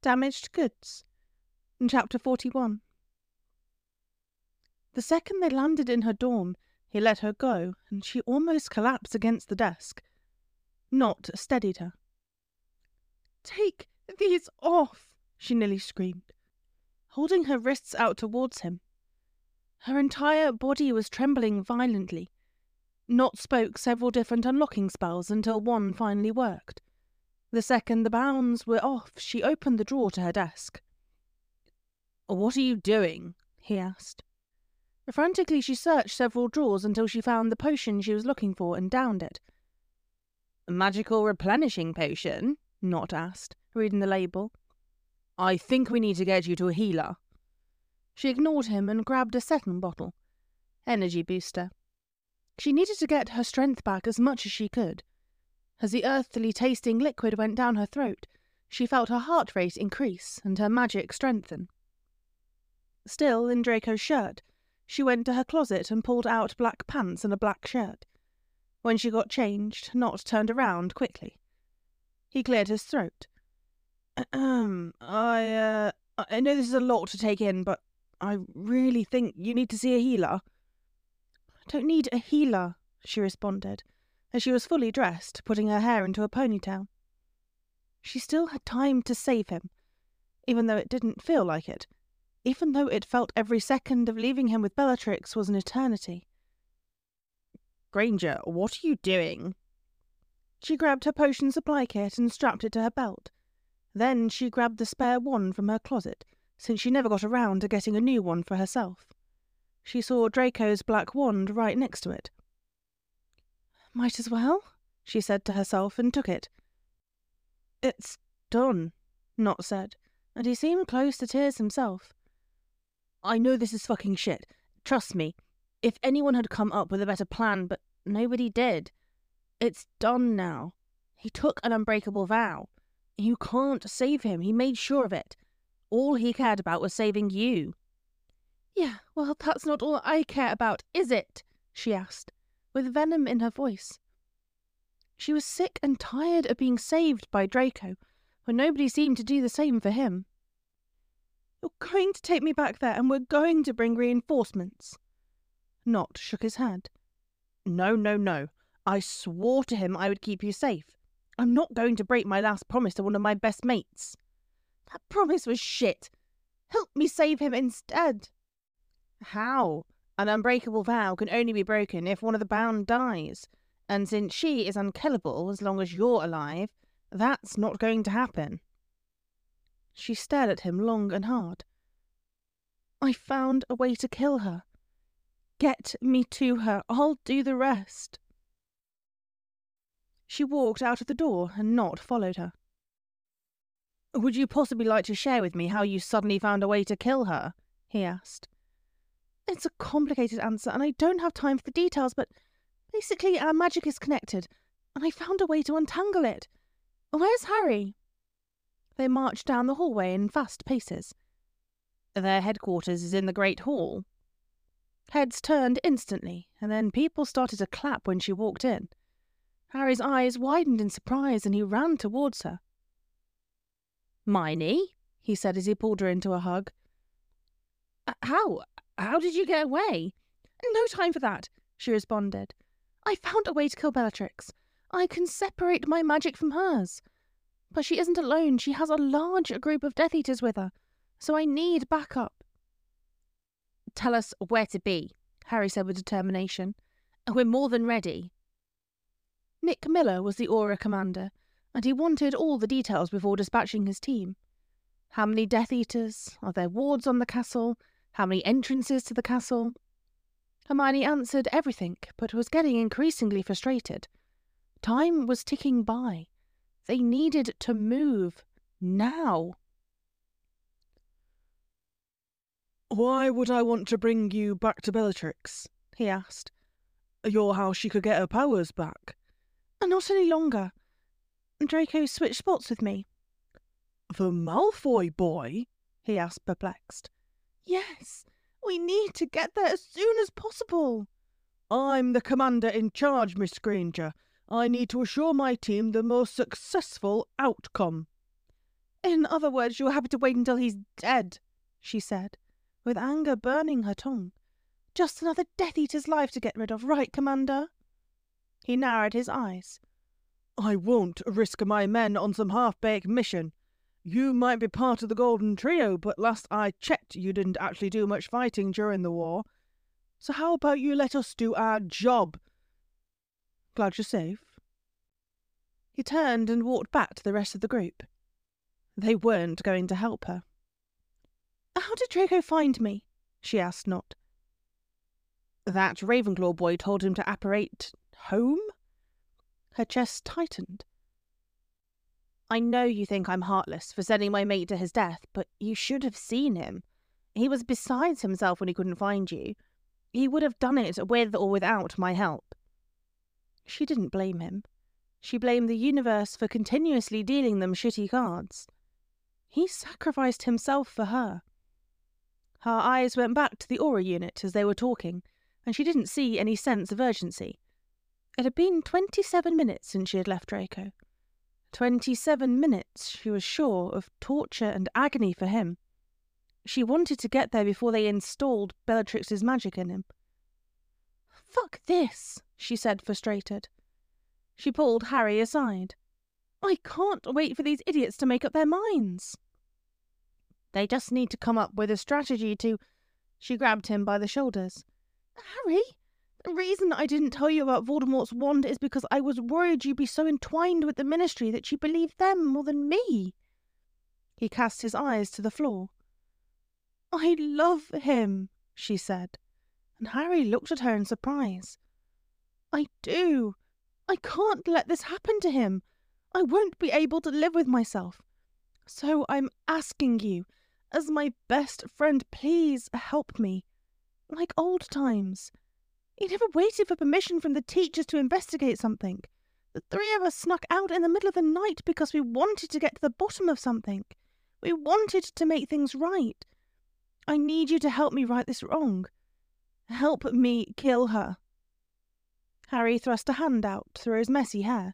Damaged Goods, in Chapter 41. The second they landed in her dorm, he let her go, and she almost collapsed against the desk. Nott steadied her. "Take these off," she nearly screamed, holding her wrists out towards him. Her entire body was trembling violently. Nott spoke several different unlocking spells until one finally worked. The second the bounds were off, she opened the drawer to her desk. "What are you doing?" he asked. Frantically, she searched several drawers until she found the potion she was looking for and downed it. "A magical replenishing potion?" Nott asked, reading the label. "I think we need to get you to a healer." She ignored him and grabbed a second bottle. Energy booster. She needed to get her strength back as much as she could. As the earthily tasting liquid went down her throat, she felt her heart rate increase and her magic strengthen. Still in Draco's shirt, she went to her closet and pulled out black pants and a black shirt. When she got changed, Nott turned around quickly. He cleared his throat. I know this is a lot to take in, but I really think you need to see a healer." "I don't need a healer," she responded, as she was fully dressed, putting her hair into a ponytail. She still had time to save him, even though it didn't feel like it, even though it felt every second of leaving him with Bellatrix was an eternity. "Granger, what are you doing?" She grabbed her potion supply kit and strapped it to her belt. Then she grabbed the spare wand from her closet, since she never got around to getting a new one for herself. She saw Draco's black wand right next to it. "Might as well," she said to herself, and took it. "It's done," Nott said, and he seemed close to tears himself. "I know this is fucking shit. Trust me. If anyone had come up with a better plan, but nobody did. It's done now. He took an unbreakable vow. You can't save him. He made sure of it. All he cared about was saving you." "Yeah, well, that's not all I care about, is it?" she asked, with venom in her voice. She was sick and tired of being saved by Draco, when nobody seemed to do the same for him. "You're going to take me back there, and we're going to bring reinforcements." Nott shook his head. No. I swore to him I would keep you safe. I'm not going to break my last promise to one of my best mates." "That promise was shit. Help me save him instead." "How? An unbreakable vow can only be broken if one of the bound dies. And since she is unkillable as long as you're alive, that's not going to happen." She stared at him long and hard. "I found a way to kill her. Get me to her. I'll do the rest." She walked out of the door, and Nott followed her. "Would you possibly like to share with me how you suddenly found a way to kill her?" he asked. "It's a complicated answer, and I don't have time for the details, but basically our magic is connected, and I found a way to untangle it. Where's Harry?" They marched down the hallway in fast paces. "Their headquarters is in the Great Hall." Heads turned instantly, and then people started to clap when she walked in. Harry's eyes widened in surprise, and he ran towards her. "Miney," he said as he pulled her into a hug. How did you get away?" "No time for that," she responded. "I found a way to kill Bellatrix. I can separate my magic from hers. But she isn't alone. She has a large group of Death Eaters with her, so I need backup." "Tell us where to be," Harry said with determination. "We're more than ready." Nick Miller was the Aura commander, and he wanted all the details before dispatching his team. How many Death Eaters? Are there wards on the castle? How many entrances to the castle? Hermione answered everything, but was getting increasingly frustrated. Time was ticking by. They needed to move. Now. "Why would I want to bring you back to Bellatrix?" he asked. "You're how she could get her powers back." "Not any longer. Draco switched spots with me." "The Malfoy boy?" he asked, perplexed. "Yes, we need to get there as soon as possible." "I'm the commander in charge, Miss Granger. I need to assure my team the most successful outcome." In other words, you're happy to wait until he's dead, she said, with anger burning her tongue. Just another Death Eater's life to get rid of, right, Commander? He narrowed his eyes. I won't risk my men on some half-baked mission. You might be part of the Golden Trio, but last I checked you didn't actually do much fighting during the war. So how about you let us do our job? Glad you're safe. He turned and walked back to the rest of the group. They weren't going to help her. How did Draco find me? She asked Not. That Ravenclaw boy told him to apparate home? Her chest tightened. I know you think I'm heartless for sending my mate to his death, but you should have seen him. He was beside himself when he couldn't find you. He would have done it with or without my help. She didn't blame him. She blamed the universe for continuously dealing them shitty cards. He sacrificed himself for her. Her eyes went back to the aura unit as they were talking, and she didn't see any sense of urgency. It had been 27 minutes since she had left Draco. 27 minutes, she was sure, of torture and agony for him. She wanted to get there before they installed Bellatrix's magic in him. "Fuck this," she said, frustrated. She pulled Harry aside. "I can't wait for these idiots to make up their minds." "They just need to come up with a strategy to—" She grabbed him by the shoulders. "Harry, the reason I didn't tell you about Voldemort's wand is because I was worried you'd be so entwined with the Ministry that you believed them more than me." He cast his eyes to the floor. "I love him," she said, and Harry looked at her in surprise. "I do. I can't let this happen to him. I won't be able to live with myself. So I'm asking you, as my best friend, please help me. Like old times. He never waited for permission from the teachers to investigate something. The three of us snuck out in the middle of the night because we wanted to get to the bottom of something. We wanted to make things right. I need you to help me right this wrong. Help me kill her." Harry thrust a hand out through his messy hair.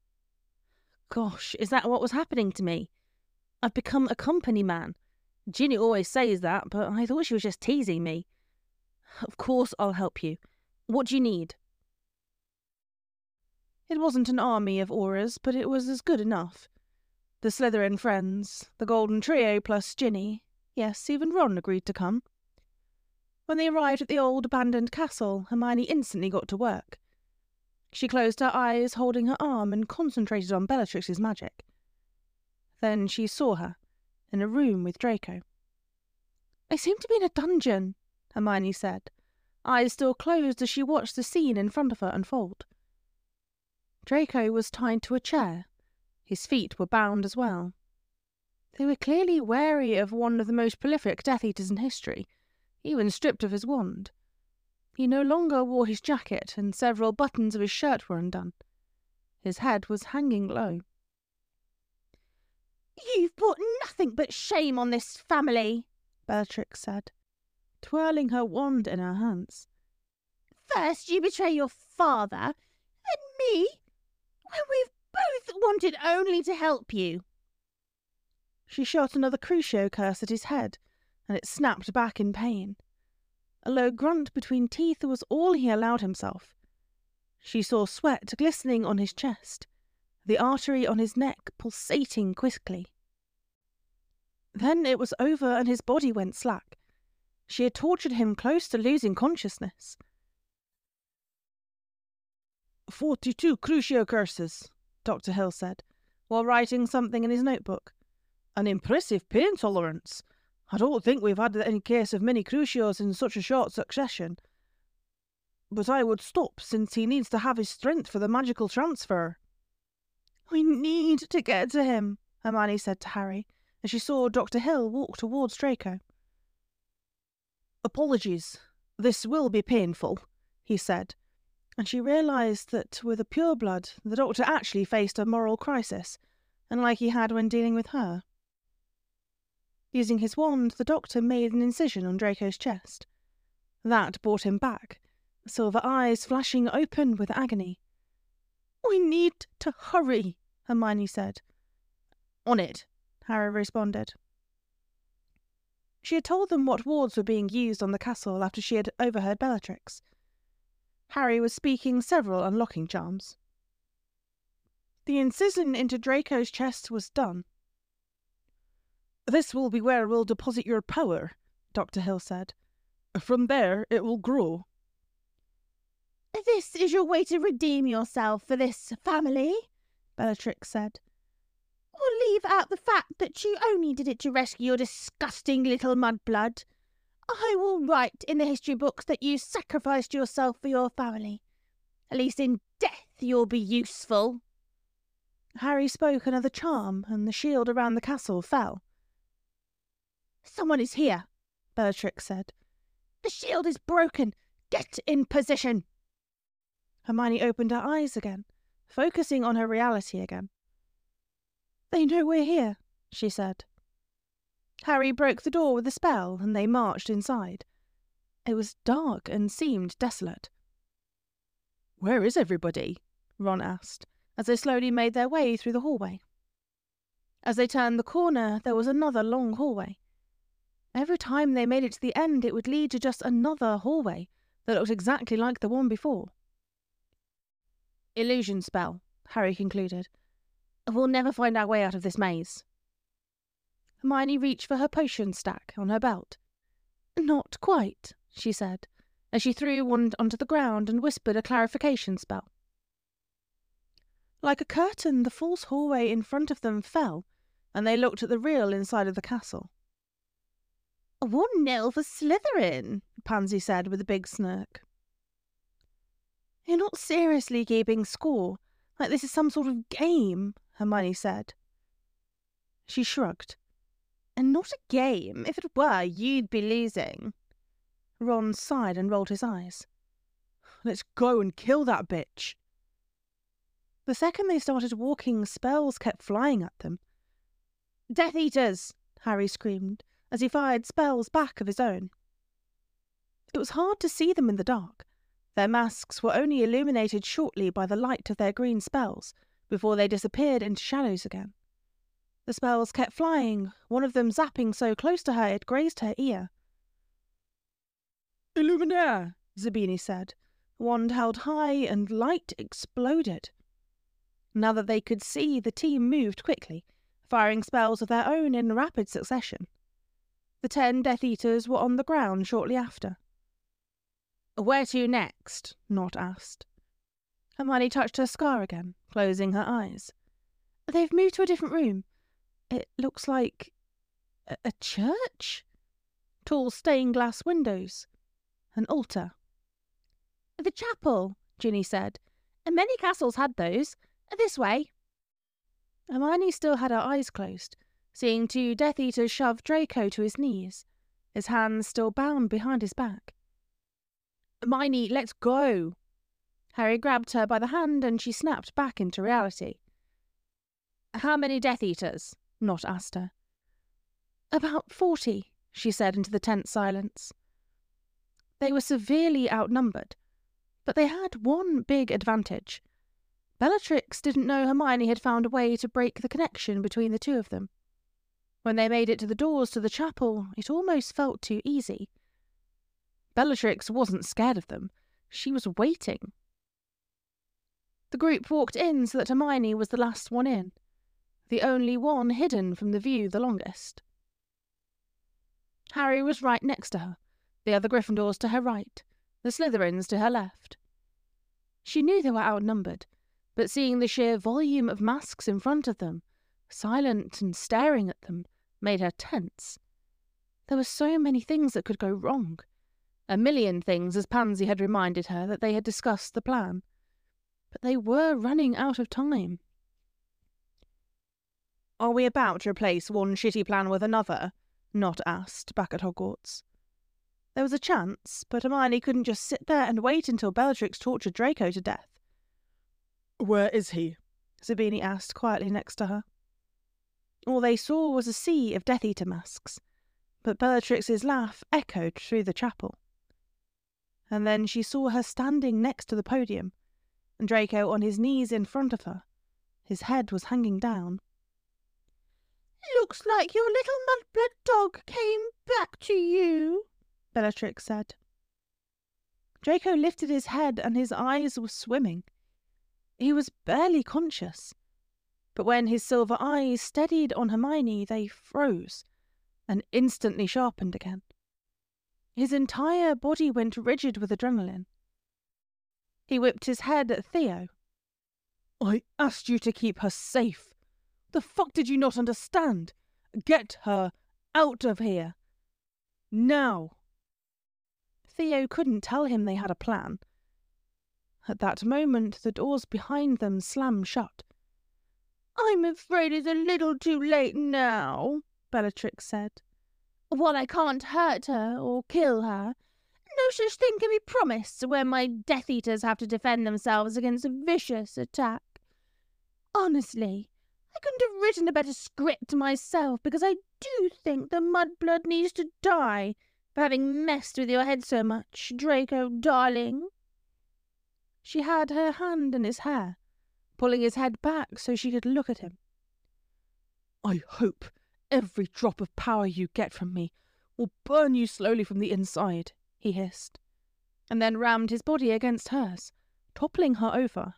"Gosh, is that what was happening to me? I've become a company man. Ginny always says that, but I thought she was just teasing me. Of course I'll help you. What do you need?" It wasn't an army of auras, but it was as good enough. The Slytherin friends, the Golden Trio plus Ginny, yes, even Ron agreed to come. When they arrived at the old abandoned castle, Hermione instantly got to work. She closed her eyes, holding her arm, and concentrated on Bellatrix's magic. Then she saw her, in a room with Draco. "I seem to be in a dungeon," Hermione said, eyes still closed as she watched the scene in front of her unfold. Draco was tied to a chair. His feet were bound as well. They were clearly wary of one of the most prolific Death Eaters in history, even stripped of his wand. He no longer wore his jacket, and several buttons of his shirt were undone. His head was hanging low. "You've brought nothing but shame on this family," Bellatrix said, twirling her wand in her hands. "First you betray your father, then me, when we've both wanted only to help you." She shot another Crucio curse at his head, and it snapped back in pain. A low grunt between teeth was all he allowed himself. She saw sweat glistening on his chest, the artery on his neck pulsating quickly. Then it was over and his body went slack. She had tortured him close to losing consciousness. 42 Crucio curses, Dr. Hill said, while writing something in his notebook. An impressive pain tolerance. I don't think we've had any case of mini Crucios in such a short succession. But I would stop, since he needs to have his strength for the magical transfer. "We need to get to him," Hermione said to Harry, as she saw Dr. Hill walk towards Draco. "Apologies. This will be painful," he said, and she realised that with a pureblood, the doctor actually faced a moral crisis, unlike he had when dealing with her. Using his wand, the doctor made an incision on Draco's chest. That brought him back, silver eyes flashing open with agony. "We need to hurry," Hermione said. "On it," Harry responded. She had told them what wards were being used on the castle after she had overheard Bellatrix. Harry was speaking several unlocking charms. The incision into Draco's chest was done. "This will be where we'll deposit your power," Dr. Hill said. "From there it will grow." "This is your way to redeem yourself for this family," Bellatrix said. "Or leave out the fact that you only did it to rescue your disgusting little mudblood. I will write in the history books that you sacrificed yourself for your family. At least in death you'll be useful." Harry spoke another charm, and the shield around the castle fell. "Someone is here," Bellatrix said. "The shield is broken. Get in position." Hermione opened her eyes again, focusing on her reality again. "They know we're here," she said. Harry broke the door with a spell, and they marched inside. It was dark and seemed desolate. "Where is everybody?" Ron asked, as they slowly made their way through the hallway. As they turned the corner, there was another long hallway. Every time they made it to the end, it would lead to just another hallway that looked exactly like the one before. "Illusion spell," Harry concluded. "We'll never find our way out of this maze." Hermione reached for her potion stack on her belt. "Not quite," she said, as she threw one onto the ground and whispered a clarification spell. Like a curtain, the false hallway in front of them fell, and they looked at the real inside of the castle. 1-0 for Slytherin, Pansy said with a big smirk. "You're not seriously keeping score, like this is some sort of game," Hermione said. She shrugged. "And not a game. If it were, you'd be losing." Ron sighed and rolled his eyes. "Let's go and kill that bitch." The second they started walking, spells kept flying at them. "Death Eaters!" Harry screamed, as he fired spells back of his own. It was hard to see them in the dark. Their masks were only illuminated shortly by the light of their green spells, before they disappeared into shadows again. The spells kept flying, one of them zapping so close to her it grazed her ear. "Illuminaire!" Zabini said. Wand held high, and light exploded. Now that they could see, the team moved quickly, firing spells of their own in rapid succession. The 10 Death Eaters were on the ground shortly after. "Where to next?" Nott asked. Hermione touched her scar again, closing her eyes. "They've moved to a different room. It looks like a church? Tall stained glass windows. An altar." "The chapel," Ginny said. "Many castles had those. This way." Hermione still had her eyes closed, seeing 2 Death Eaters shove Draco to his knees, his hands still bound behind his back. "Hermione, let's go." Harry grabbed her by the hand and she snapped back into reality. "How many Death Eaters?" Nott asked her. "About 40, she said into the tense silence. They were severely outnumbered, but they had one big advantage. Bellatrix didn't know Hermione had found a way to break the connection between the two of them. When they made it to the doors to the chapel, it almost felt too easy. Bellatrix wasn't scared of them. She was waiting. The group walked in so that Hermione was the last one in, the only one hidden from the view the longest. Harry was right next to her, the other Gryffindors to her right, the Slytherins to her left. She knew they were outnumbered, but seeing the sheer volume of masks in front of them, silent and staring at them, made her tense. There were so many things that could go wrong. A million things, as Pansy had reminded her that they had discussed the plan. But they were running out of time. "Are we about to replace one shitty plan with another?" Nott asked, back at Hogwarts. There was a chance, but Hermione couldn't just sit there and wait until Bellatrix tortured Draco to death. "Where is he?" Zabini asked quietly next to her. All they saw was a sea of Death Eater masks, but Bellatrix's laugh echoed through the chapel. And then she saw her standing next to the podium, and Draco on his knees in front of her. His head was hanging down. Looks like your little mudblood dog came back to you, Bellatrix said. Draco lifted his head and his eyes were swimming. He was barely conscious, but when his silver eyes steadied on Hermione, they froze and instantly sharpened again. His entire body went rigid with adrenaline. He whipped his head at Theo. "I asked you to keep her safe. The fuck did you not understand? Get her out of here. Now." Theo couldn't tell him they had a plan. At that moment, the doors behind them slammed shut. "I'm afraid it's a little too late now," Bellatrix said. "While I can't hurt her or kill her, no such thing can be promised when my Death Eaters have to defend themselves against a vicious attack. Honestly, I couldn't have written a better script myself, because I do think the mudblood needs to die for having messed with your head so much, Draco darling." She had her hand in his hair, pulling his head back so she could look at him. "I hope every drop of power you get from me will burn you slowly from the inside," he hissed, and then rammed his body against hers, toppling her over.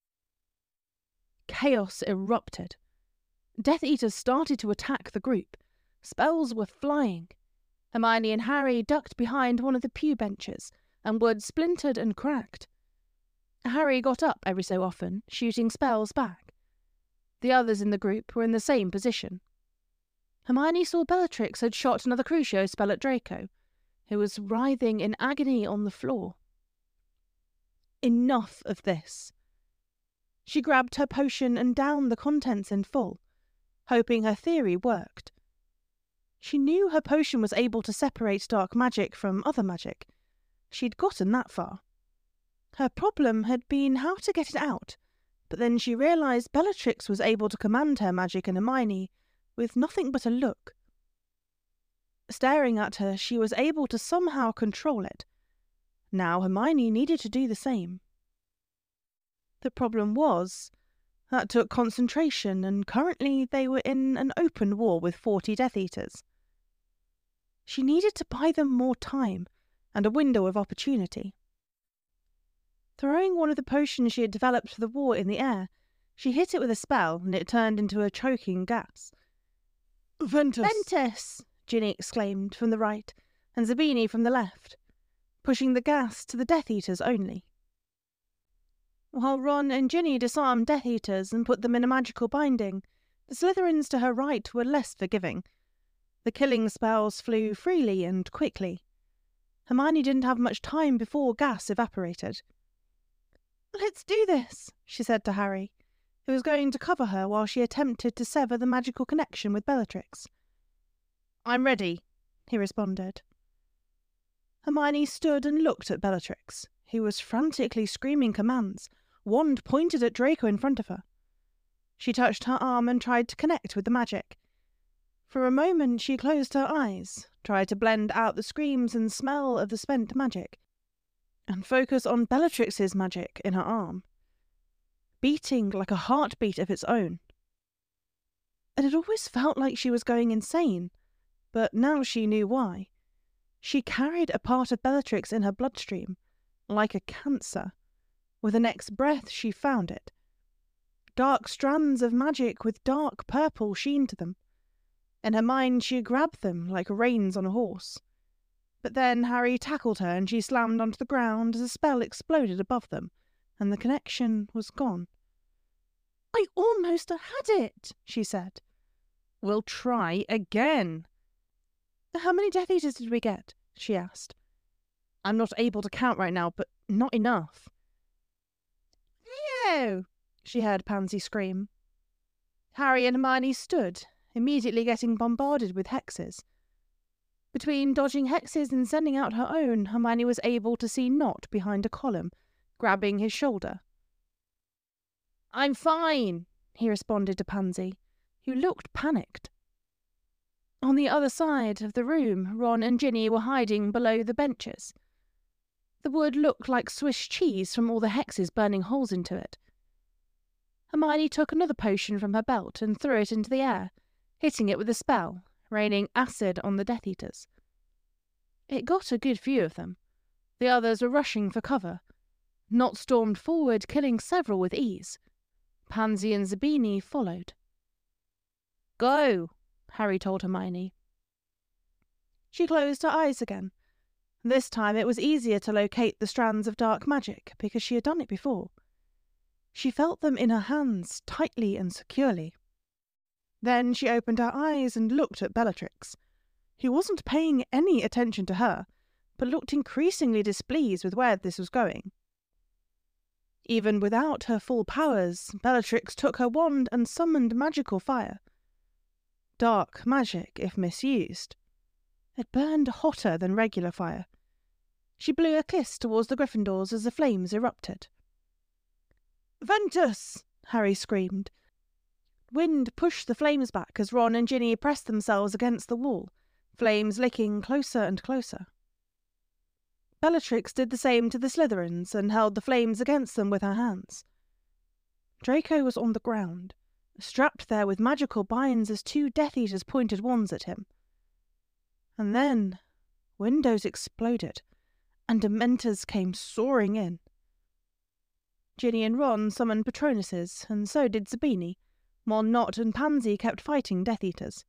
Chaos erupted. Death Eaters started to attack the group. Spells were flying. Hermione and Harry ducked behind one of the pew benches, and wood splintered and cracked. Harry got up every so often, shooting spells back. The others in the group were in the same position. Hermione saw Bellatrix had shot another Crucio spell at Draco, who was writhing in agony on the floor. Enough of this. She grabbed her potion and downed the contents in full, hoping her theory worked. She knew her potion was able to separate dark magic from other magic. She'd gotten that far. Her problem had been how to get it out, but then she realised Bellatrix was able to command her magic in Hermione with nothing but a look. Staring at her, she was able to somehow control it. Now Hermione needed to do the same. The problem was, that took concentration, and currently they were in an open war with 40 Death Eaters. She needed to buy them more time and a window of opportunity. Throwing one of the potions she had developed for the war in the air, she hit it with a spell, and it turned into a choking gas. "Ventus!" "Ventus!" Ginny exclaimed from the right, and Zabini from the left, pushing the gas to the Death Eaters only. While Ron and Ginny disarmed Death Eaters and put them in a magical binding, the Slytherins to her right were less forgiving. The killing spells flew freely and quickly. Hermione didn't have much time before gas evaporated. "Let's do this," she said to Harry, who was going to cover her while she attempted to sever the magical connection with Bellatrix. "I'm ready," he responded. Hermione stood and looked at Bellatrix, who was frantically screaming commands, wand pointed at Draco in front of her. She touched her arm and tried to connect with the magic. For a moment she closed her eyes, tried to blend out the screams and smell of the spent magic, and focus on Bellatrix's magic in her arm, beating like a heartbeat of its own. It had always felt like she was going insane, but now she knew why. She carried a part of Bellatrix in her bloodstream, like a cancer. With the next breath she found it. Dark strands of magic with dark purple sheen to them. In her mind she grabbed them like reins on a horse. But then Harry tackled her and she slammed onto the ground as a spell exploded above them, and the connection was gone. "I almost had it," she said. "We'll try again." "How many Death Eaters did we get?" she asked. "I'm not able to count right now, but not enough." "Theo!" she heard Pansy scream. Harry and Hermione stood, immediately getting bombarded with hexes. Between dodging hexes and sending out her own, Hermione was able to see Nott behind a column, grabbing his shoulder. "I'm fine," he responded to Pansy, who looked panicked. On the other side of the room, Ron and Ginny were hiding below the benches. The wood looked like Swiss cheese from all the hexes burning holes into it. Hermione took another potion from her belt and threw it into the air, hitting it with a spell, raining acid on the Death Eaters. It got a good view of them. The others were rushing for cover. Nott stormed forward, killing several with ease. Pansy and Zabini followed. "Go," Harry told Hermione. She closed her eyes again. This time it was easier to locate the strands of dark magic because she had done it before. She felt them in her hands tightly and securely. Then she opened her eyes and looked at Bellatrix, who wasn't paying any attention to her, but looked increasingly displeased with where this was going. Even without her full powers, Bellatrix took her wand and summoned magical fire. Dark magic, if misused. It burned hotter than regular fire. She blew a kiss towards the Gryffindors as the flames erupted. "Ventus!" Harry screamed. Wind pushed the flames back as Ron and Ginny pressed themselves against the wall, flames licking closer and closer. Bellatrix did the same to the Slytherins and held the flames against them with her hands. Draco was on the ground, strapped there with magical binds as two Death Eaters pointed wands at him. And then windows exploded, and Dementors came soaring in. Ginny and Ron summoned Patronuses, and so did Zabini, while Nott and Pansy kept fighting Death Eaters.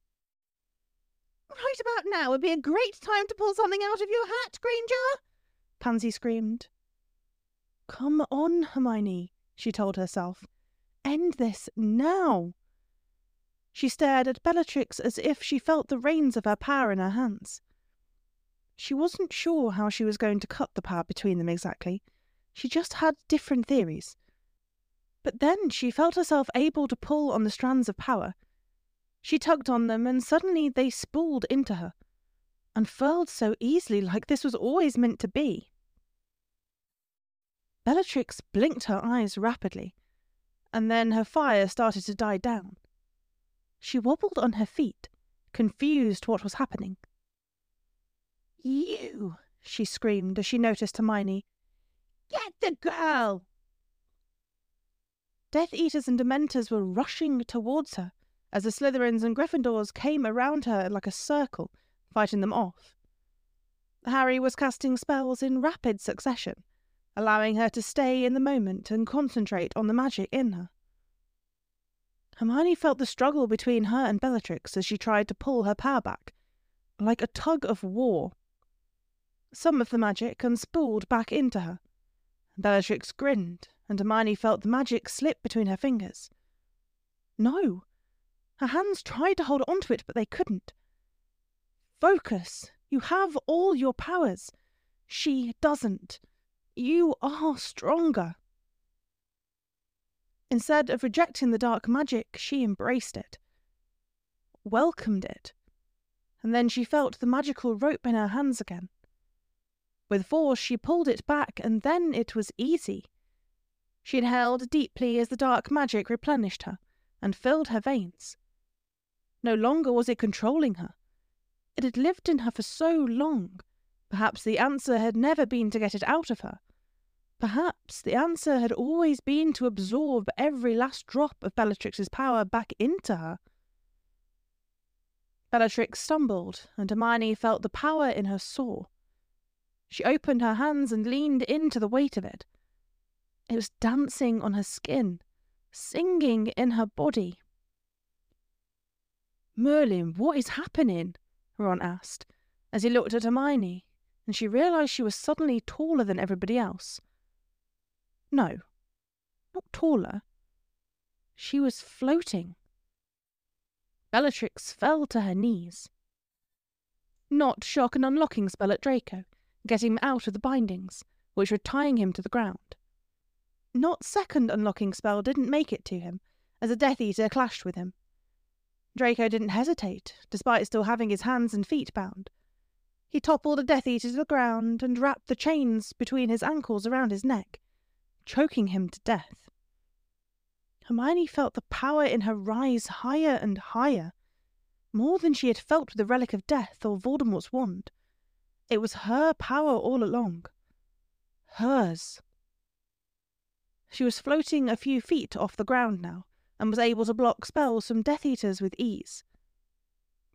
"Right about now would be a great time to pull something out of your hat, Granger!" Pansy screamed. "Come on, Hermione," she told herself. "End this now." She stared at Bellatrix as if she felt the reins of her power in her hands. She wasn't sure how she was going to cut the power between them exactly. She just had different theories. But then she felt herself able to pull on the strands of power. She tugged on them, and suddenly they spooled into her, unfurled so easily like this was always meant to be. Bellatrix blinked her eyes rapidly, and then her fire started to die down. She wobbled on her feet, confused what was happening. "You!" she screamed as she noticed Hermione. "Get the girl!" Death Eaters and Dementors were rushing towards her as the Slytherins and Gryffindors came around her like a circle, fighting them off. Harry was casting spells in rapid succession, allowing her to stay in the moment and concentrate on the magic in her. Hermione felt the struggle between her and Bellatrix as she tried to pull her power back, like a tug of war. Some of the magic unspooled back into her. Bellatrix grinned, and Hermione felt the magic slip between her fingers. No! Her hands tried to hold onto it, but they couldn't. Focus! You have all your powers. She doesn't. You are stronger. Instead of rejecting the dark magic, she embraced it, welcomed it, and then she felt the magical rope in her hands again. With force, she pulled it back, and then it was easy. She inhaled deeply as the dark magic replenished her and filled her veins. No longer was it controlling her. It had lived in her for so long. Perhaps the answer had never been to get it out of her. Perhaps the answer had always been to absorb every last drop of Bellatrix's power back into her. Bellatrix stumbled, and Hermione felt the power in her soar. She opened her hands and leaned into the weight of it. It was dancing on her skin, singing in her body. "Merlin, what is happening?" Ron asked, as he looked at Hermione, and she realised she was suddenly taller than everybody else. No, not taller. She was floating. Bellatrix fell to her knees. Nott shook an unlocking spell at Draco, getting him out of the bindings, which were tying him to the ground. Nott's second unlocking spell didn't make it to him, as a Death Eater clashed with him. Draco didn't hesitate, despite still having his hands and feet bound. He toppled a Death Eater to the ground and wrapped the chains between his ankles around his neck, choking him to death. Hermione felt the power in her rise higher and higher, more than she had felt with the Relic of Death or Voldemort's wand. It was her power all along. Hers. She was floating a few feet off the ground now, and was able to block spells from Death Eaters with ease.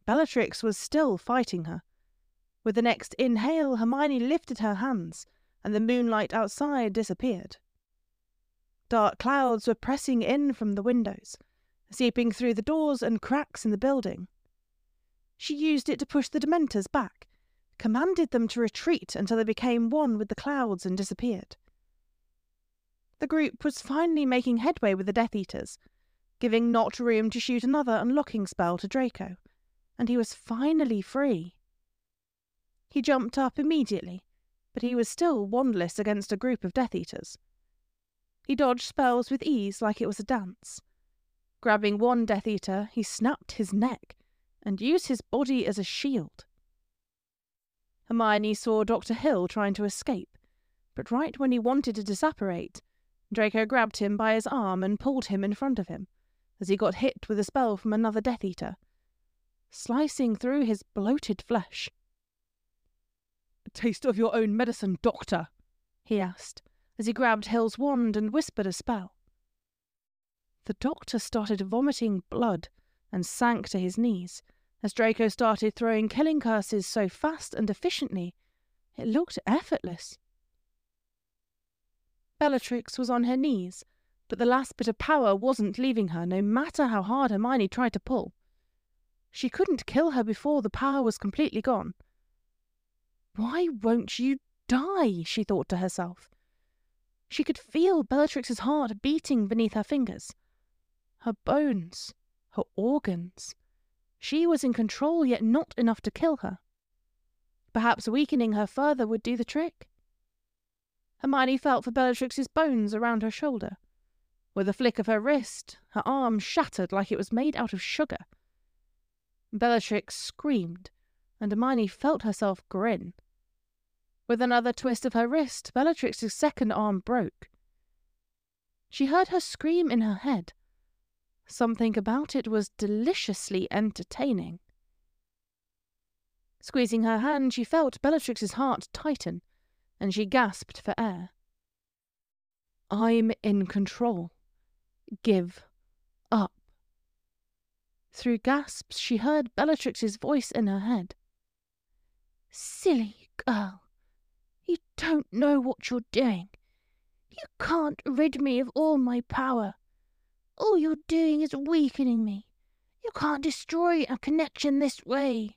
Bellatrix was still fighting her. With the next inhale, Hermione lifted her hands, and the moonlight outside disappeared. Dark clouds were pressing in from the windows, seeping through the doors and cracks in the building. She used it to push the Dementors back, commanded them to retreat until they became one with the clouds and disappeared. The group was finally making headway with the Death Eaters, giving Nott room to shoot another unlocking spell to Draco, and he was finally free. He jumped up immediately, but he was still wandless against a group of Death Eaters. He dodged spells with ease like it was a dance. Grabbing one Death Eater, he snapped his neck and used his body as a shield. Hermione saw Dr. Hill trying to escape, but right when he wanted to disapparate, Draco grabbed him by his arm and pulled him in front of him, as he got hit with a spell from another Death Eater, slicing through his bloated flesh. "A taste of your own medicine, Doctor?" he asked, as he grabbed Hill's wand and whispered a spell. The doctor started vomiting blood and sank to his knees, as Draco started throwing killing curses so fast and efficiently, it looked effortless. Bellatrix was on her knees, but the last bit of power wasn't leaving her, no matter how hard Hermione tried to pull. She couldn't kill her before the power was completely gone. "Why won't you die?" she thought to herself. She could feel Bellatrix's heart beating beneath her fingers. Her bones, her organs. She was in control, yet not enough to kill her. Perhaps weakening her further would do the trick. Hermione felt for Bellatrix's bones around her shoulder. With a flick of her wrist, her arm shattered like it was made out of sugar. Bellatrix screamed, and Hermione felt herself grin. With another twist of her wrist, Bellatrix's second arm broke. She heard her scream in her head. Something about it was deliciously entertaining. Squeezing her hand, she felt Bellatrix's heart tighten, and she gasped for air. "I'm in control. Give up." Through gasps, she heard Bellatrix's voice in her head. "Silly girl. You don't know what you're doing. You can't rid me of all my power. All you're doing is weakening me. You can't destroy a connection this way."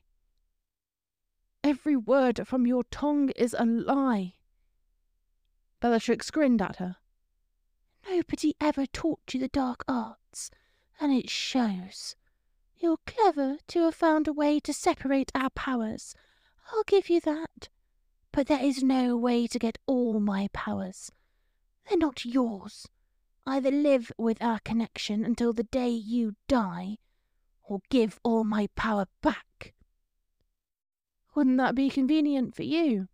"Every word from your tongue is a lie." Bellatrix grinned at her. "Nobody ever taught you the dark arts, and it shows. You're clever to have found a way to separate our powers. I'll give you that. But there is no way to get all my powers. They're not yours. Either live with our connection until the day you die, or give all my power back." "Wouldn't that be convenient for you?"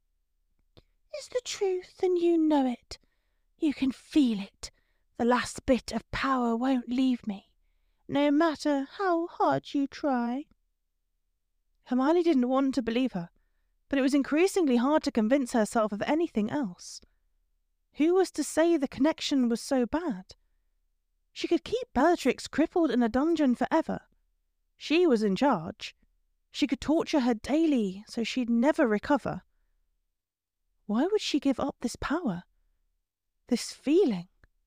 "It's the truth, and you know it. You can feel it. The last bit of power won't leave me, no matter how hard you try." Hermione didn't want to believe her, but it was increasingly hard to convince herself of anything else. Who was to say the connection was so bad? She could keep Bellatrix crippled in a dungeon forever. She was in charge. She could torture her daily so she'd never recover. Why would she give up this power? This feeling?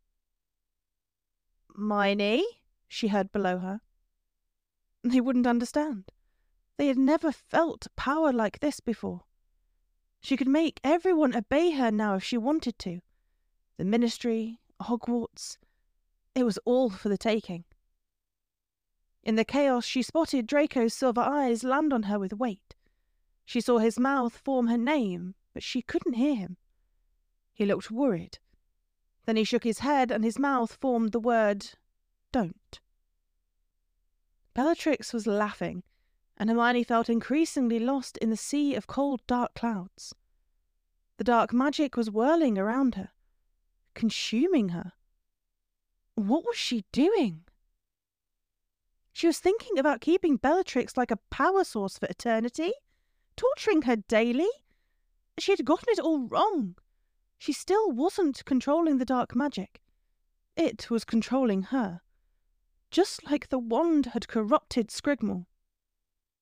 "Miney?" she heard below her. They wouldn't understand. They had never felt power like this before. She could make everyone obey her now if she wanted to. The Ministry, Hogwarts, it was all for the taking. In the chaos, she spotted Draco's silver eyes land on her with weight. She saw his mouth form her name, but she couldn't hear him. He looked worried. Then he shook his head and his mouth formed the word, "Don't." Bellatrix was laughing, and Hermione felt increasingly lost in the sea of cold, dark clouds. The dark magic was whirling around her, consuming her. What was she doing? She was thinking about keeping Bellatrix like a power source for eternity, torturing her daily. She had gotten it all wrong. She still wasn't controlling the dark magic. It was controlling her, just like the wand had corrupted Scrigmore.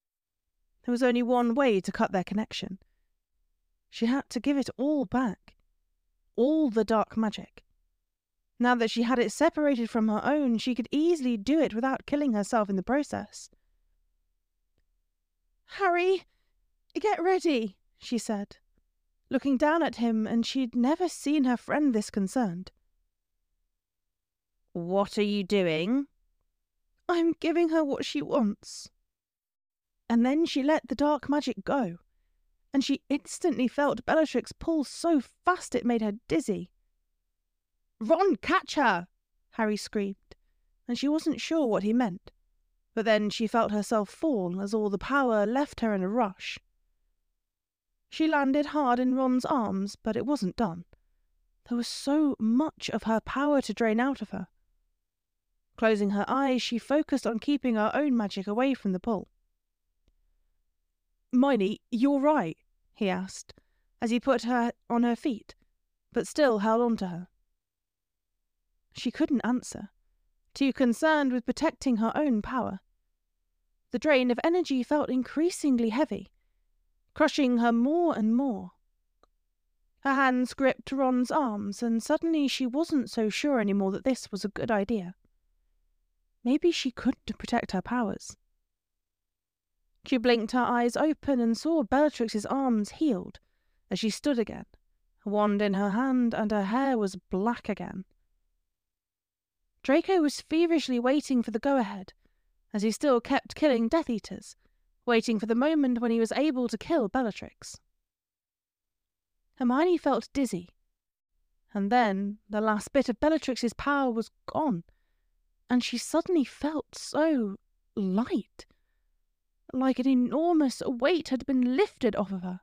There was only one way to cut their connection. She had to give it all back. All the dark magic. Now that she had it separated from her own, she could easily do it without killing herself in the process. "Harry, get ready," she said, looking down at him, and she'd never seen her friend this concerned. "What are you doing?" "I'm giving her what she wants." And then she let the dark magic go, and she instantly felt Bellatrix pull so fast it made her dizzy. "Ron, catch her!" Harry screamed, and she wasn't sure what he meant. But then she felt herself fall as all the power left her in a rush. She landed hard in Ron's arms, but it wasn't done. There was so much of her power to drain out of her. Closing her eyes, she focused on keeping her own magic away from the pull. "Hermione, you're right?" he asked, as he put her on her feet, but still held on to her. She couldn't answer, too concerned with protecting her own power. The drain of energy felt increasingly heavy, crushing her more and more. Her hands gripped Ron's arms, and suddenly she wasn't so sure anymore that this was a good idea. Maybe she couldn't protect her powers. She blinked her eyes open and saw Bellatrix's arms healed as she stood again, a wand in her hand, and her hair was black again. Draco was feverishly waiting for the go-ahead, as he still kept killing Death Eaters, waiting for the moment when he was able to kill Bellatrix. Hermione felt dizzy, and then the last bit of Bellatrix's power was gone, and she suddenly felt so light, like an enormous weight had been lifted off of her.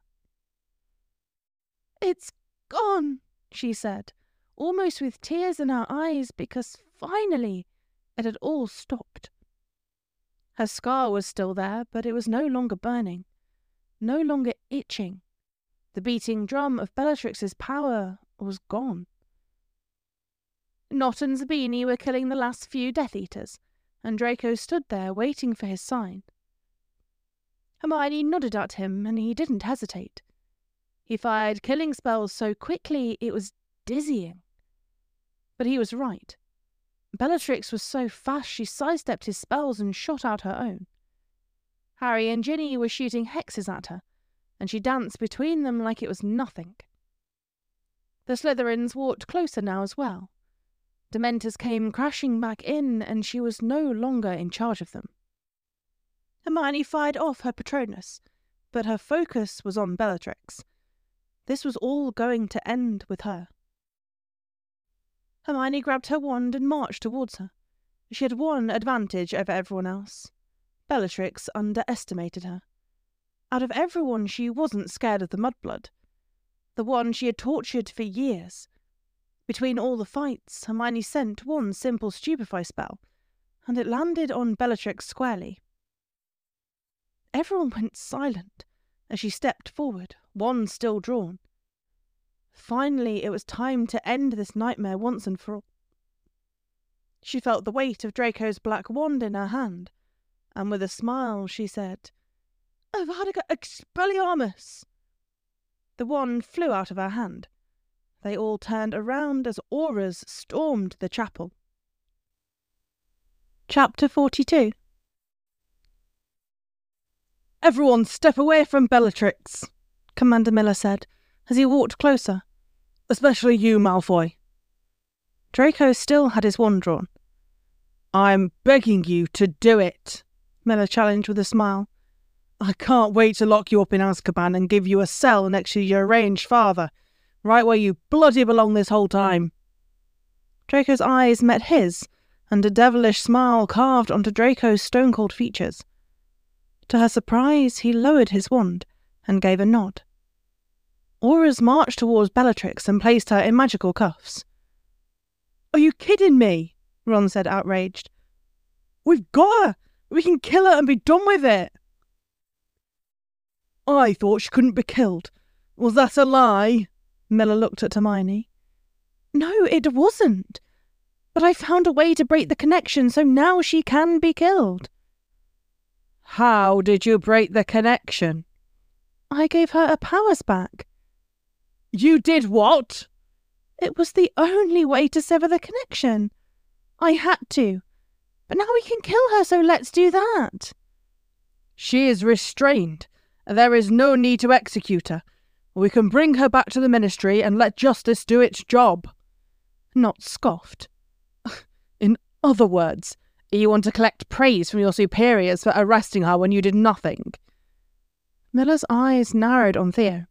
"It's gone," she said, almost with tears in her eyes, because finally it had all stopped. Her scar was still there, but it was no longer burning, no longer itching. The beating drum of Bellatrix's power was gone. Nott and Zabini were killing the last few Death Eaters, and Draco stood there waiting for his sign. Hermione nodded at him, and he didn't hesitate. He fired killing spells so quickly it was dizzying. But he was right. Bellatrix was so fast she sidestepped his spells and shot out her own. Harry and Ginny were shooting hexes at her, and she danced between them like it was nothing. The Slytherins walked closer now as well. Dementors came crashing back in, and she was no longer in charge of them. Hermione fired off her Patronus, but her focus was on Bellatrix. This was all going to end with her. Hermione grabbed her wand and marched towards her. She had one advantage over everyone else. Bellatrix underestimated her. Out of everyone, she wasn't scared of the mudblood, the one she had tortured for years. Between all the fights, Hermione sent one simple stupefy spell, and it landed on Bellatrix squarely. Everyone went silent as she stepped forward, wand still drawn. Finally, it was time to end this nightmare once and for all. She felt the weight of Draco's black wand in her hand, and with a smile she said, "Avada Expelliarmus!" The wand flew out of her hand. They all turned around as auras stormed the chapel. Chapter 42. "Everyone step away from Bellatrix," Commander Miller said, as he walked closer. "Especially you, Malfoy." Draco still had his wand drawn. "I'm begging you to do it," Miller challenged with a smile. "I can't wait to lock you up in Azkaban and give you a cell next to your estranged father, right where you bloody belong this whole time." Draco's eyes met his, and a devilish smile carved onto Draco's stone-cold features. To her surprise, he lowered his wand and gave a nod. Auras marched towards Bellatrix and placed her in magical cuffs. "Are you kidding me?" Ron said, outraged. "We've got her! We can kill her and be done with it!" "I thought she couldn't be killed. Was that a lie?" Miller looked at Hermione. "No, it wasn't. But I found a way to break the connection, so now she can be killed." How did you break the connection? I gave her her powers back. You did what? It was the only way to sever the connection. I had to. But now we can kill her, so let's do that. She is restrained. There is no need to execute her. We can bring her back to the ministry and let justice do its job. Nott scoffed. In other words, you want to collect praise from your superiors for arresting her when you did nothing? Miller's eyes narrowed on Theo.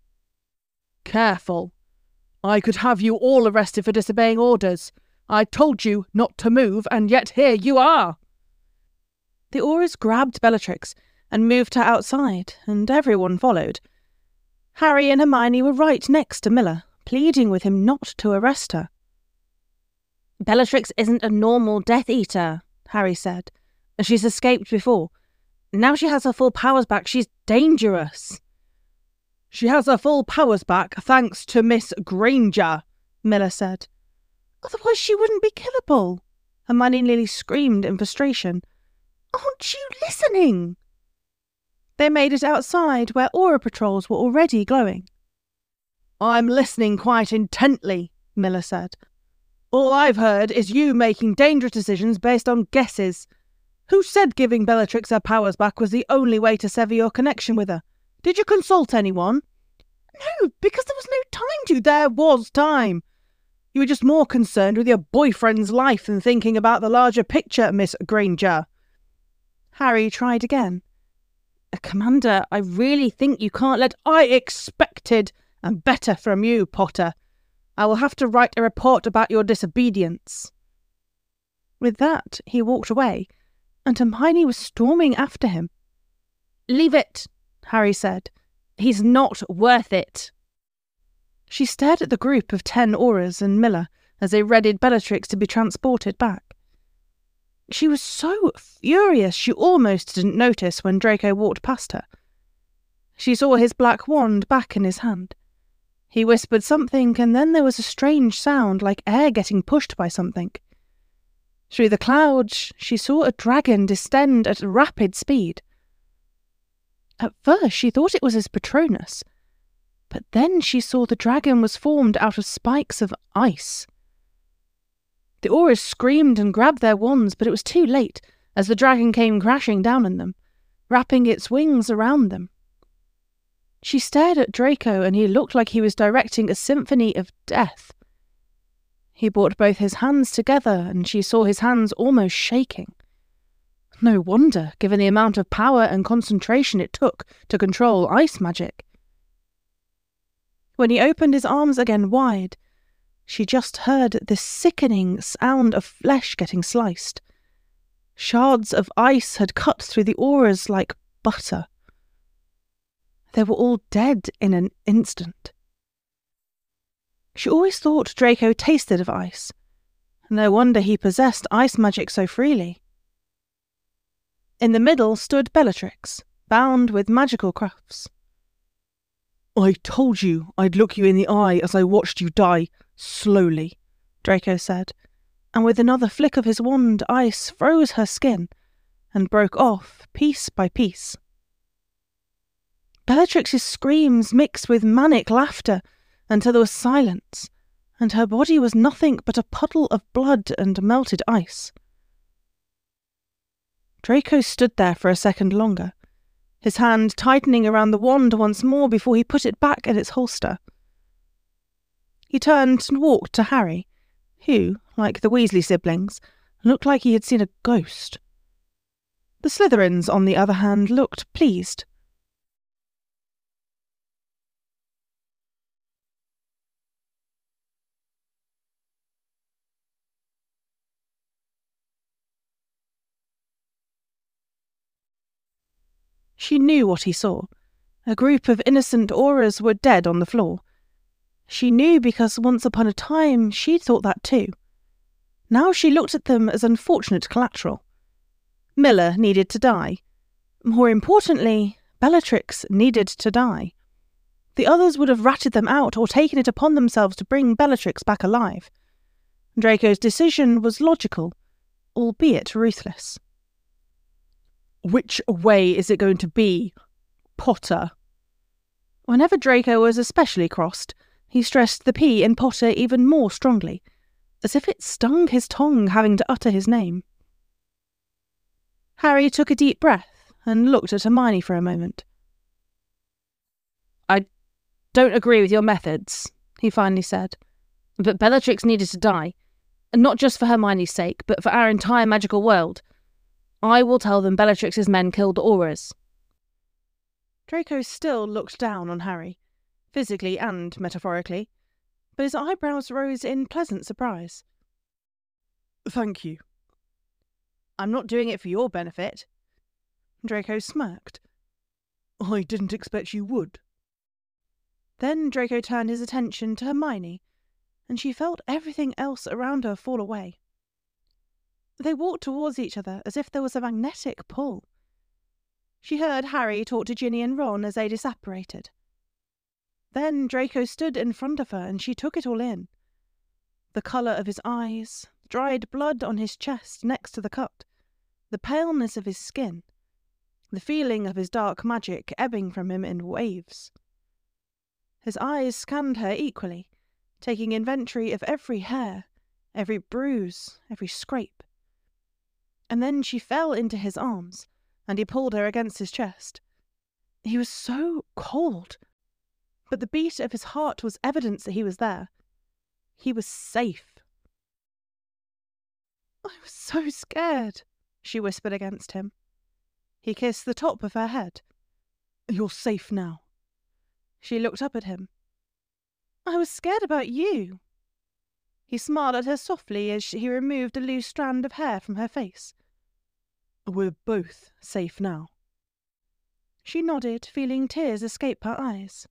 Careful. I could have you all arrested for disobeying orders. I told you not to move, and yet here you are. The Aurors grabbed Bellatrix and moved her outside, and everyone followed. Harry and Hermione were right next to Miller, pleading with him not to arrest her. Bellatrix isn't a normal Death Eater, Harry said. She's escaped before. Now she has her full powers back. She's dangerous. She has her full powers back thanks to Miss Granger, Miller said. Otherwise she wouldn't be killable. Hermione nearly screamed in frustration. Aren't you listening? They made it outside where aura patrols were already glowing. I'm listening quite intently, Miller said. All I've heard is you making dangerous decisions based on guesses. Who said giving Bellatrix her powers back was the only way to sever your connection with her? Did you consult anyone? No, because there was no time to. There was time. You were just more concerned with your boyfriend's life than thinking about the larger picture, Miss Granger. Harry tried again. Commander, I really think you can't let... I expected and better from you, Potter. I will have to write a report about your disobedience. With that, he walked away, and Hermione was storming after him. Leave it, Harry said. He's not worth it. She stared at the group of 10 Aurors and Miller as they readied Bellatrix to be transported back. She was so furious she almost didn't notice when Draco walked past her. She saw his black wand back in his hand. He whispered something, and then there was a strange sound like air getting pushed by something. Through the clouds, she saw a dragon descend at rapid speed. At first she thought it was his Patronus, but then she saw the dragon was formed out of spikes of ice. The Aurors screamed and grabbed their wands, but it was too late as the dragon came crashing down on them, wrapping its wings around them. She stared at Draco, and he looked like he was directing a symphony of death. He brought both his hands together, and she saw his hands almost shaking. No wonder, given the amount of power and concentration it took to control ice magic. When he opened his arms again wide, she just heard the sickening sound of flesh getting sliced. Shards of ice had cut through the Aurors like butter. They were all dead in an instant. She always thought Draco tasted of ice. No wonder he possessed ice magic so freely. In the middle stood Bellatrix, bound with magical crafts. I told you I'd look you in the eye as I watched you die, slowly, Draco said, and with another flick of his wand, ice froze her skin and broke off piece by piece. Bellatrix's screams mixed with manic laughter until there was silence, and her body was nothing but a puddle of blood and melted ice. Draco stood there for a second longer, his hand tightening around the wand once more before he put it back in its holster. He turned and walked to Harry, who, like the Weasley siblings, looked like he had seen a ghost. The Slytherins, on the other hand, looked pleased. She knew what he saw. A group of innocent Aurors were dead on the floor. She knew because once upon a time she'd thought that too. Now she looked at them as unfortunate collateral. Miller needed to die. More importantly, Bellatrix needed to die. The others would have ratted them out or taken it upon themselves to bring Bellatrix back alive. Draco's decision was logical, albeit ruthless. Which way is it going to be, Potter? Whenever Draco was especially crossed, he stressed the P in Potter even more strongly, as if it stung his tongue having to utter his name. Harry took a deep breath and looked at Hermione for a moment. I don't agree with your methods, he finally said, but Bellatrix needed to die, and not just for Hermione's sake, but for our entire magical world. I will tell them Bellatrix's men killed the Aurors. Draco still looked down on Harry, physically and metaphorically, but his eyebrows rose in pleasant surprise. Thank you. I'm not doing it for your benefit. Draco smirked. I didn't expect you would. Then Draco turned his attention to Hermione, and she felt everything else around her fall away. They walked towards each other as if there was a magnetic pull. She heard Harry talk to Ginny and Ron as they disapparated. Then Draco stood in front of her and she took it all in. The colour of his eyes, dried blood on his chest next to the cut, the paleness of his skin, the feeling of his dark magic ebbing from him in waves. His eyes scanned her equally, taking inventory of every hair, every bruise, every scrape. And then she fell into his arms, and he pulled her against his chest. He was so cold, but the beat of his heart was evidence that he was there. He was safe. I was so scared, she whispered against him. He kissed the top of her head. You're safe now. She looked up at him. I was scared about you. He smiled at her softly as he removed a loose strand of hair from her face. We're both safe now. She nodded, feeling tears escape her eyes.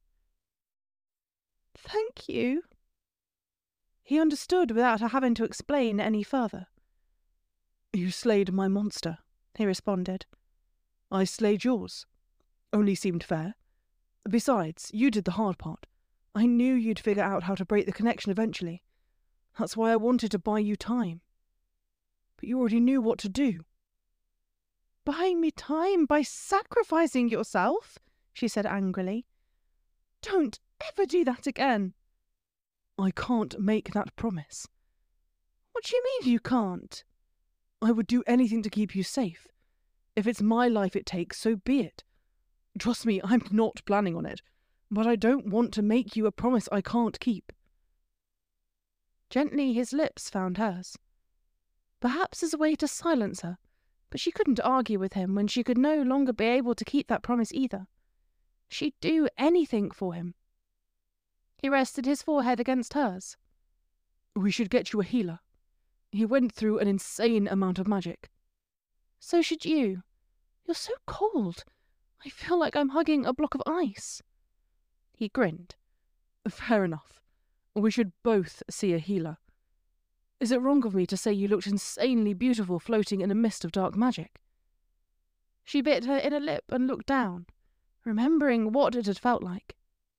Thank you. He understood without her having to explain any further. You slayed my monster, he responded. I slayed yours. Only seemed fair. Besides, you did the hard part. I knew you'd figure out how to break the connection eventually. That's why I wanted to buy you time. But you already knew what to do. Buying me time by sacrificing yourself? She said angrily. Don't ever do that again. I can't make that promise. What do you mean you can't? I would do anything to keep you safe. If it's my life it takes, so be it. Trust me, I'm not planning on it, but I don't want to make you a promise I can't keep. Gently his lips found hers. Perhaps as a way to silence her, but she couldn't argue with him when she could no longer be able to keep that promise either. She'd do anything for him. He rested his forehead against hers. We should get you a healer. He went through an insane amount of magic. So should you. You're so cold. I feel like I'm hugging a block of ice. He grinned. Fair enough. We should both see a healer. Is it wrong of me to say you looked insanely beautiful floating in a mist of dark magic? She bit her inner lip and looked down, remembering what it had felt like.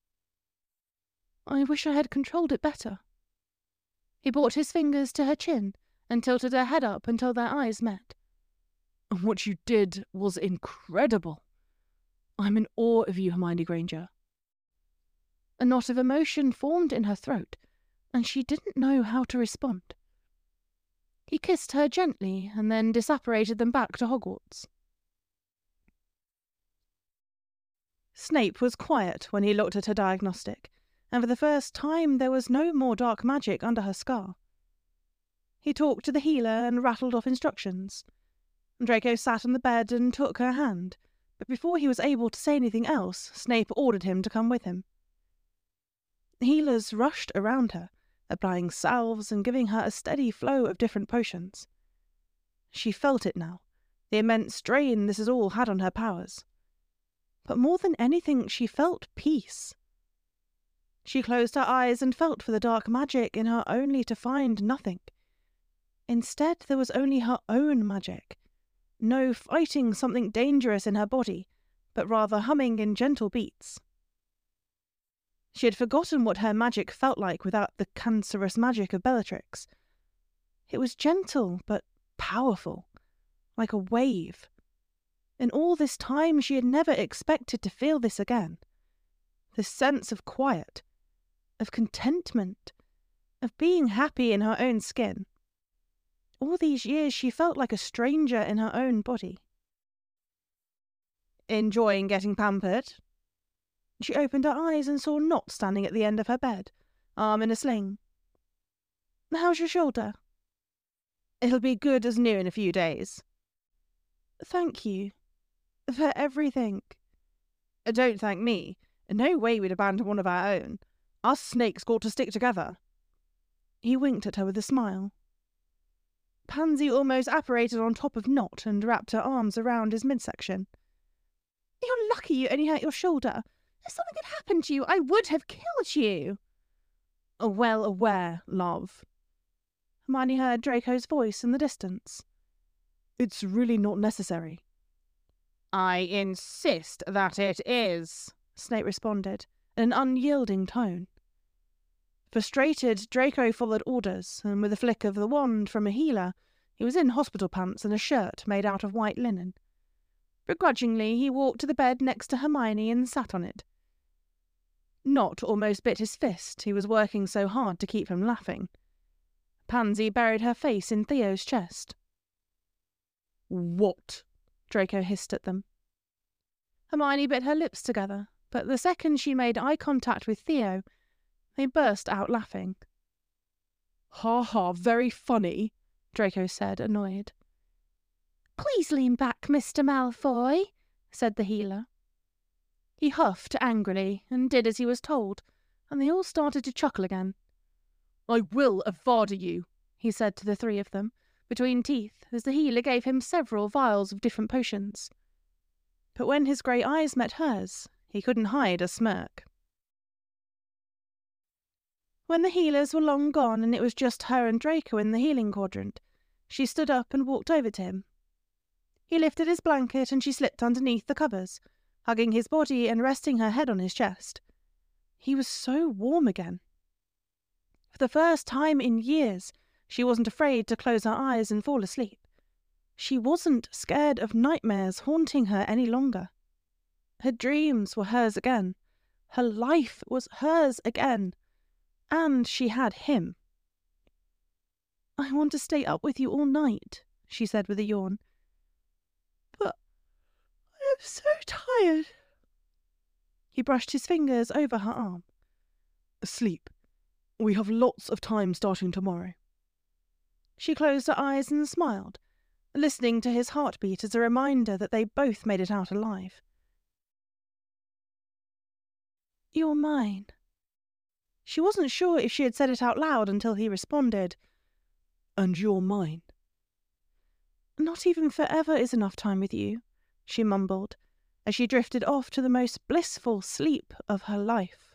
I wish I had controlled it better. He brought his fingers to her chin and tilted her head up until their eyes met. What you did was incredible. I'm in awe of you, Hermione Granger. A knot of emotion formed in her throat, and she didn't know how to respond. He kissed her gently and then disapparated them back to Hogwarts. Snape was quiet when he looked at her diagnostic, and for the first time there was no more dark magic under her scar. He talked to the healer and rattled off instructions. Draco sat on the bed and took her hand, but before he was able to say anything else, Snape ordered him to come with him. Healers rushed around her, applying salves and giving her a steady flow of different potions. She felt it now, the immense drain this had all had on her powers. But more than anything, she felt peace. She closed her eyes and felt for the dark magic in her only to find nothing. Instead, there was only her own magic. No fighting something dangerous in her body, but rather humming in gentle beats. She had forgotten what her magic felt like without the cancerous magic of Bellatrix. It was gentle, but powerful, like a wave. In all this time she had never expected to feel this again. This sense of quiet, of contentment, of being happy in her own skin. All these years she felt like a stranger in her own body. Enjoying getting pampered? She opened her eyes and saw Not standing at the end of her bed, arm in a sling. How's your shoulder? It'll be good as new in a few days. Thank you. For everything. Don't thank me. No way we'd abandon one of our own. Us snakes got to stick together. He winked at her with a smile. Pansy almost apparated on top of Not and wrapped her arms around his midsection. You're lucky you only hurt your shoulder. If something had happened to you, I would have killed you. Well aware, love. Hermione heard Draco's voice in the distance. It's really not necessary. I insist that it is, Snape responded, in an unyielding tone. Frustrated, Draco followed orders, and with a flick of the wand from a healer, he was in hospital pants and a shirt made out of white linen. Begrudgingly, he walked to the bed next to Hermione and sat on it. Not almost bit his fist, he was working so hard to keep him laughing. Pansy buried her face in Theo's chest. What? Draco hissed at them. Hermione bit her lips together, but the second she made eye contact with Theo, they burst out laughing. Ha ha, very funny, Draco said, annoyed. Please lean back, Mr. Malfoy, said the healer. He huffed angrily and did as he was told, and they all started to chuckle again. I will avada you, he said to the three of them, between teeth, as the healer gave him several vials of different potions. But when his grey eyes met hers, he couldn't hide a smirk. When the healers were long gone and it was just her and Draco in the healing quadrant, she stood up and walked over to him. He lifted his blanket and she slipped underneath the covers, hugging his body and resting her head on his chest. He was so warm again. For the first time in years, she wasn't afraid to close her eyes and fall asleep. She wasn't scared of nightmares haunting her any longer. Her dreams were hers again. Her life was hers again. And she had him. I want to stay up with you all night, she said with a yawn. But I am so tired. He brushed his fingers over her arm. Sleep. We have lots of time starting tomorrow. She closed her eyes and smiled, listening to his heartbeat as a reminder that they both made it out alive. You're mine. She wasn't sure if she had said it out loud until he responded, And you're mine. Not even forever is enough time with you, she mumbled, as she drifted off to the most blissful sleep of her life.